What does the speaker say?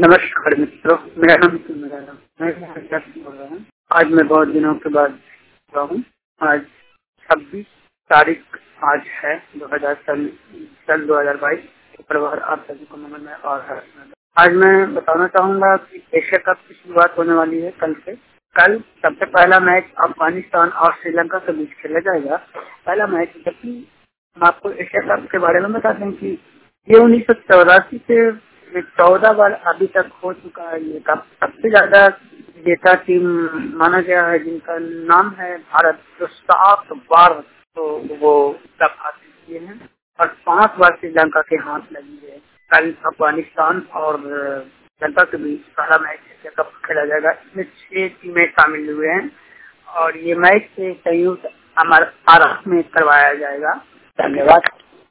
नमस्कार मित्रों, मेरा नाम सुंदर मैं बोल रहा हूँ। आज मैं बहुत दिनों के बाद हुआ हूँ। आज 26 तारीख आज है 2022। परिवार आप सभी को नमन है। और आज मैं बताना चाहूँगा कि एशिया कप की शुरुआत होने वाली है कल से। कल सबसे पहला मैच अफगानिस्तान और श्रीलंका के बीच खेला जाएगा। पहला मैच, जबकि हम आपको एशिया कप के बारे में बताते हैं कि ये 1984 से 14 बार अभी तक हो चुका है। ये कप सबसे ज्यादा विजेता टीम माना गया है, जिनका नाम है भारत, जो 7 बार तो वो कप हासिल किए हैं और 5 बार श्रीलंका के हाथ लगी है। कल अफगानिस्तान और श्रीलंका के बीच पहला मैच एशिया कप खेला जाएगा। इसमें 6 टीमें शामिल हुए हैं और ये मैच संयुक्त अरब में करवाया जाएगा। धन्यवाद।